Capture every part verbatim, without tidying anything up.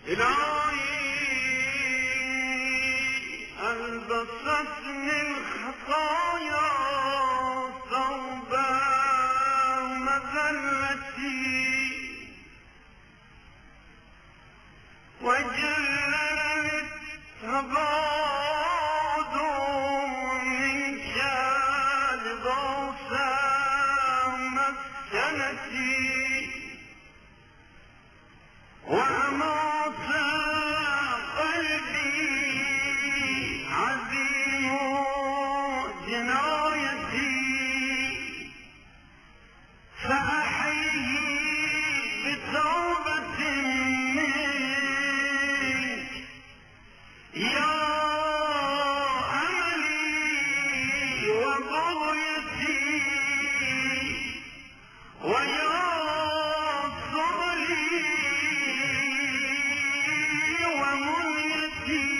إلهي ألبستني الخطايا ثوب مذلتي وجللني التباعد منك لباس مسكنتي وأمات قلبي عزيم جنايتي فأحيه بتوبة منك يا أملي وبغيتي ويا صبري ومنيتي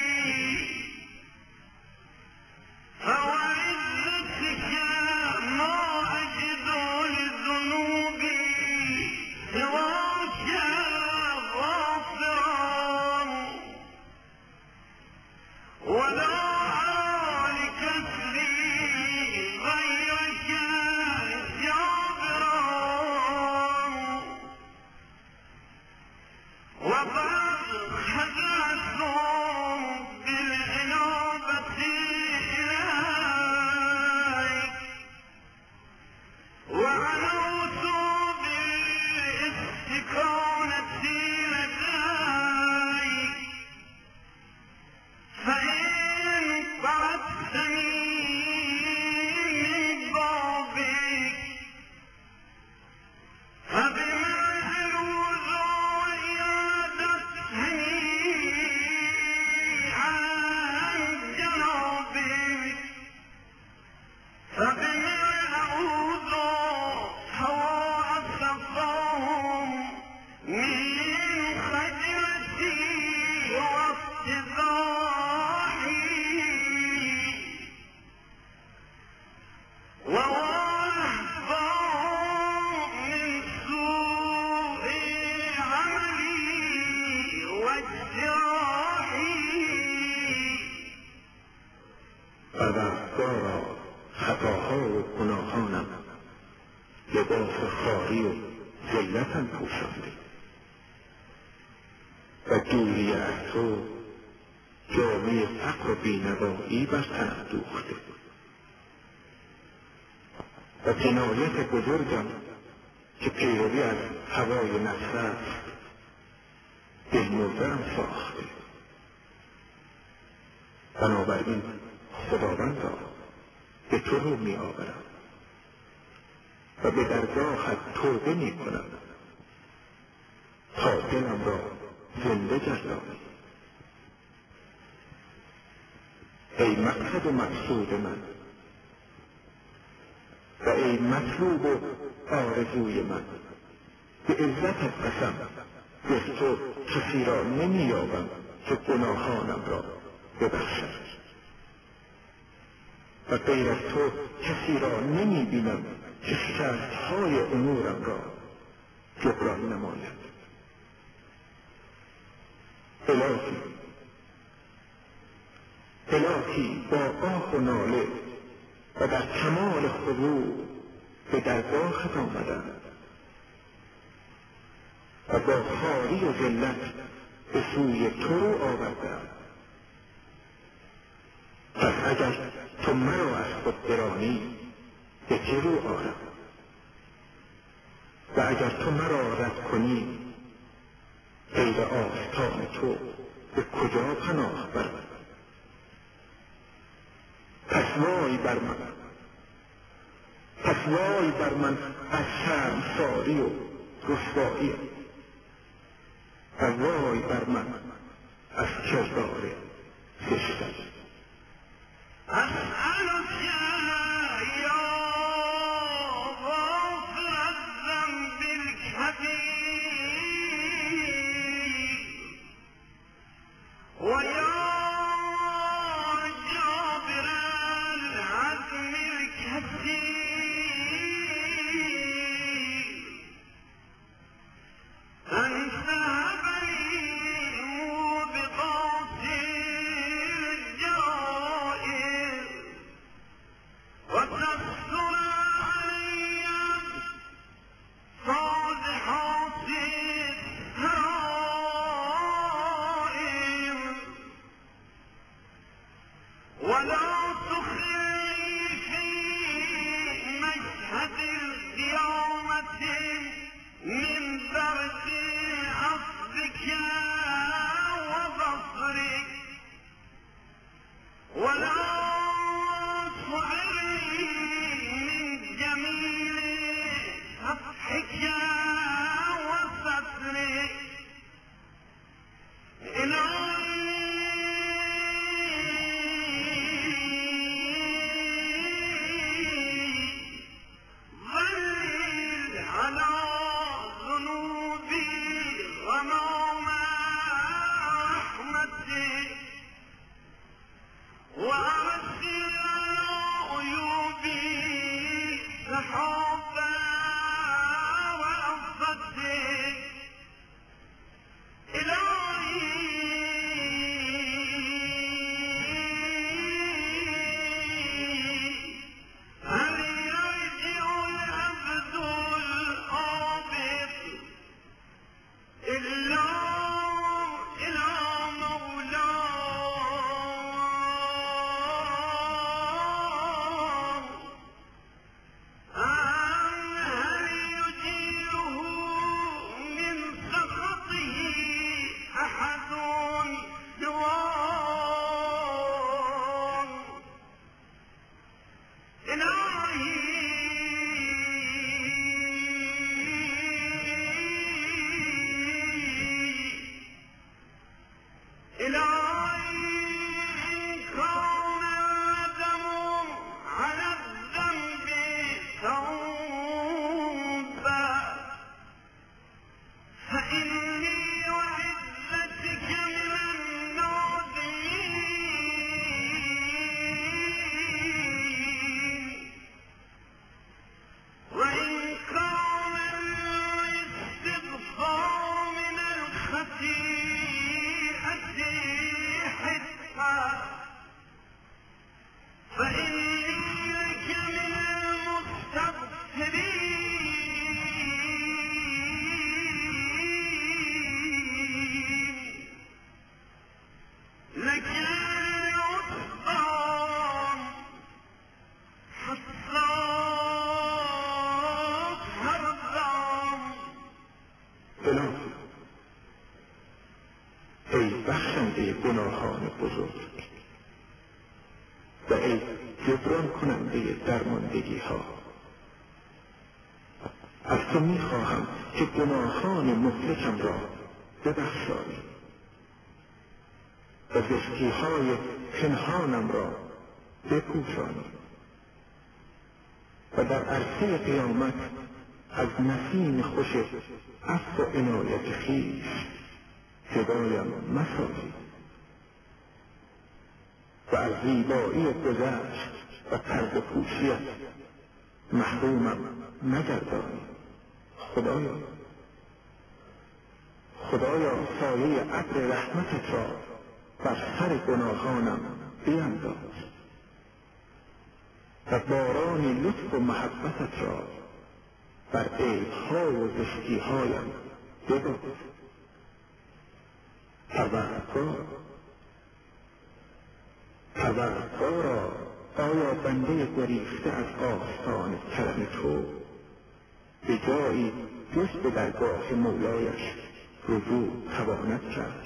فوعزتك ما أجد لذنوبي سواك غافرا ولا أرى لكسري غيرك جابرا وقد خدعتم بالإنابة إليك وعنوت بالاستكانة لديك فإن بعثتني من بابك فبما ألوذ وإيادتني عن جنابك فبما أعوذ هواء صفاهم من خجلتي وافتضاحي ووهبهم من سوء عملي واجتراحي پروردگارا خطاها و گناهانم لباس خواری و ذلتم پوشانده و دوری از تو جامه فقر و بینوایی بر تنم دوخته و جنایت بزرگم که پیروی از هوای نفس است دل مرده‌ام ساخته. بنابراین خداوندا به تو رو می آورم و به درگاهت توبه می کنم تا دلم را زنده گردانی. ای مقصد و مقصود من و ای مطلوب و آرزوی من، به عزتت قسم جز تو کسی را نمی یابم که گناهانم را ببخشد و غیر از تو کسی را نمی بینم که شکست‌های امورم را جبران نماید. الهی الهی با آه و ناله و در کمال خضوع به درگاهت آمدم و با خواری و ذلت به سوی تو رو آوردم. پس اگر تو مرا از خود برانی به چه رو آرم و اگر تو مرا رد کنی غیر آستان تو به کجا پناه برم؟ پس وای بر من پس وای بر من از شرمساری و رسوایی و وای بر من از کردار زشتم. أسألك يا غافر الذنب الكبير ويا جابر العزم الكثير أن تهب لي ای بخشنده گناهان بزرگ و ای جبران کننده درماندگی ها، از تو می خواهم که گناهان مفلسم را ببخشایی و زشتی های پنهانم را بپوشانی و در عرصه قیامت از نسیم خوش عفو و عنایت خویش جدایم مسازی و از زیبایی گذشت و پرده پوشیت محرومم نگردانی. خدایا خدایا سایه ابر رحمتت را بر سر گناهانم بینداز و باران لطف و محبتت را بر عیبها و زشتیهایم ببار. پروردگار پروردگارا آیا بنده گریخته از آستان کرم تو به جایی جز به درگاه مولایش رجوع تواند کرد؟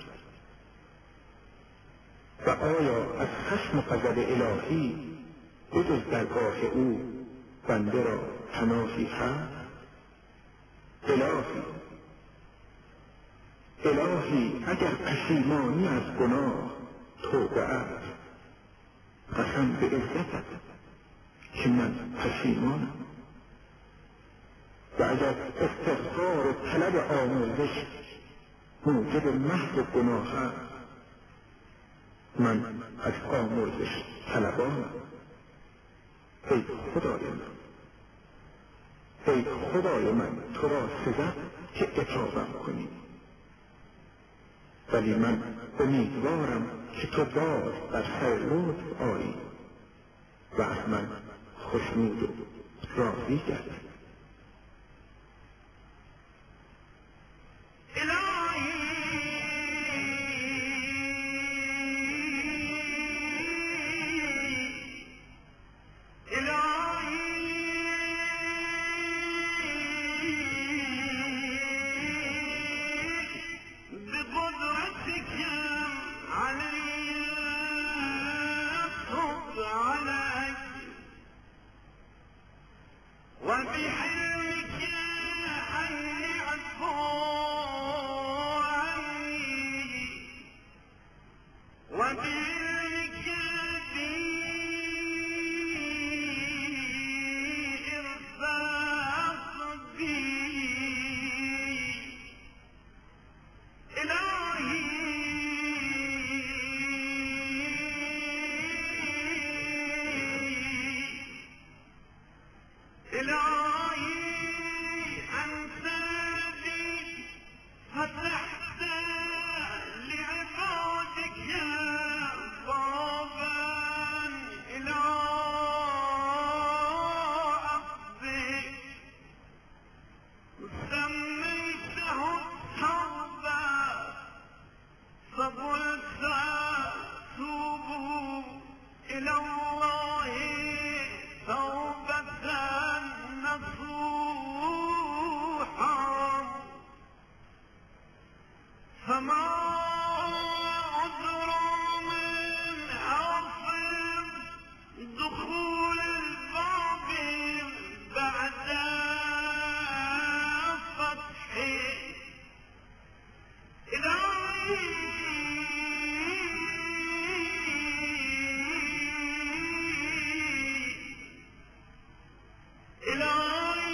و آیا از خشم و غضب الهی بجز درگاه او بنده را پناهی هست؟ الهی الهی اگر پشیمانی از گناه توبه است، قسم به عزتت که من پشیمانم، و اگر استغفار و طلب آمرزش موجب محو گناه است، من از آمرزش طلبانم. ای خدای من ای خدای من تو را سزد که عتابم کنی، ولی من امیدوارم که تو باز بر سر لطف آیی و از من خوشنود و راضی گردی.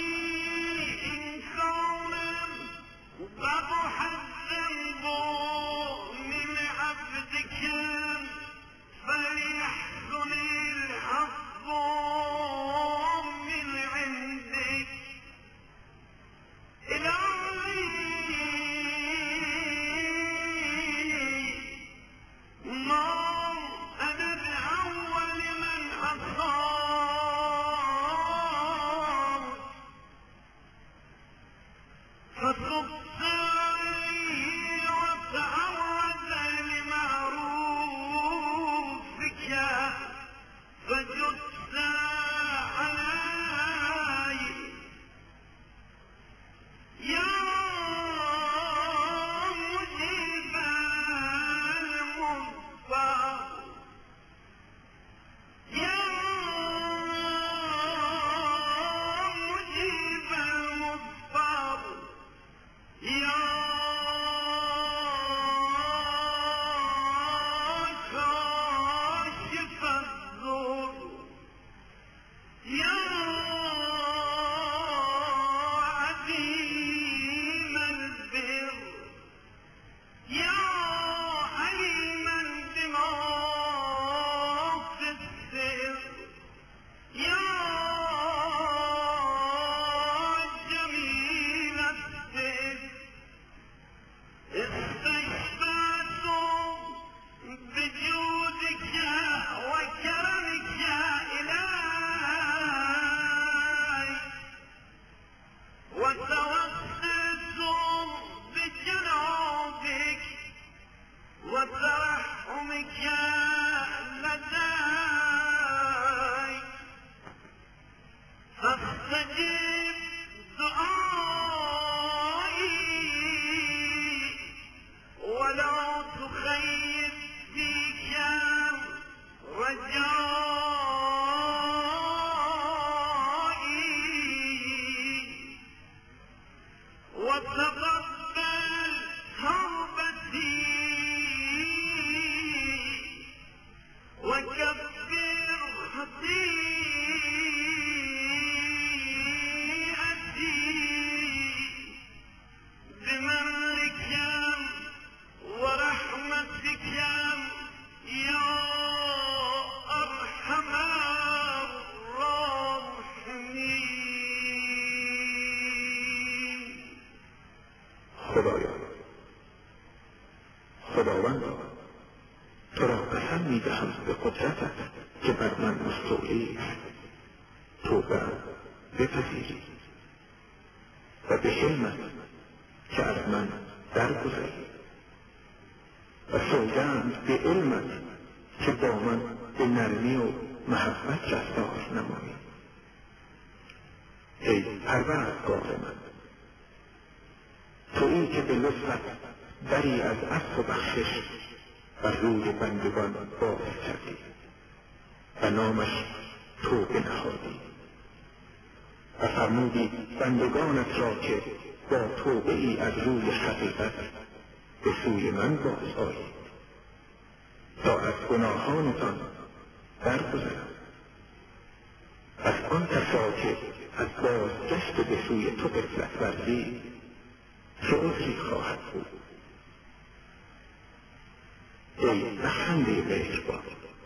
وضح الذنب خداوندا تو را قسم میدهم به قدرتت که بر من مستولی است، توبه بپذیری و به حلمت که از من درگذری و سوگند به علمت که با من به نرمی و محبت رفتار نمایی. ای پروردگار من، تویی که به لطفت دری از عفو و بخشش بر روی بندگان باز کردی و نامش توبه نهادی و فرمودی بندگانت را که با توبه ای از روی حقیقت به سوی من باز آیید تا از گناهانتان درگذرم. از آن کسا که از بازگشت به سوی تو غفلت ورزید چه عذری خواهد بود؟ ای بخشنده مهربان،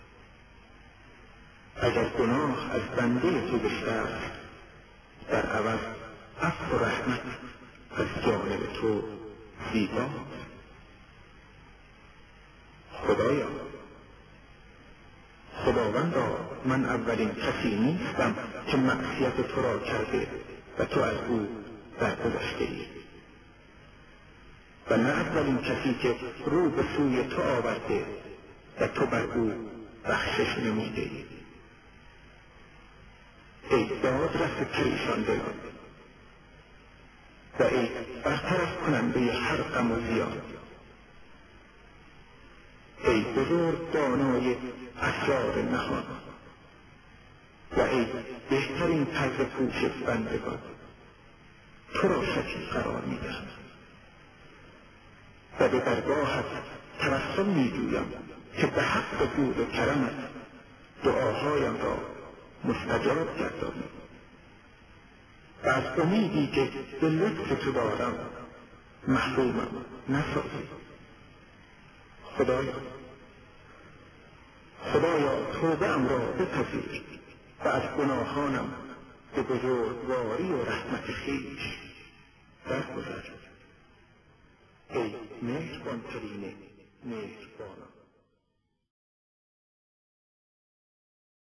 اگر گناه از بنده تو بیشتر است، در عوض عفو و رحمت از جانب تو زیباست. خدایا، خداوندا من اولین کسی نیستم که معصیت تو را کرده و تو از او درگذشته ای و نه اولین کسی که رو به سوی تو آورده و تو بر او بخشش نموده ای. ای دادرس پریشان دلان و ای برطرف کننده هر غم و زیان، ای بزرگ دانای اسرار نهان و ای بهترین طرز پوش بندگان، تو را شکیل قرار میدهم و به درگاهت توسل میجویم که به حق جود و کرمت دعاهایم را مستجاب گردانی و از امیدی که به لطف تو دارم محرومم نسازی. خدایا خدایا توبه ام را بپذیر و از گناهانم به بزرگواری و رحمت خویش درگذر. ای مهربان‌ترین مهربانان.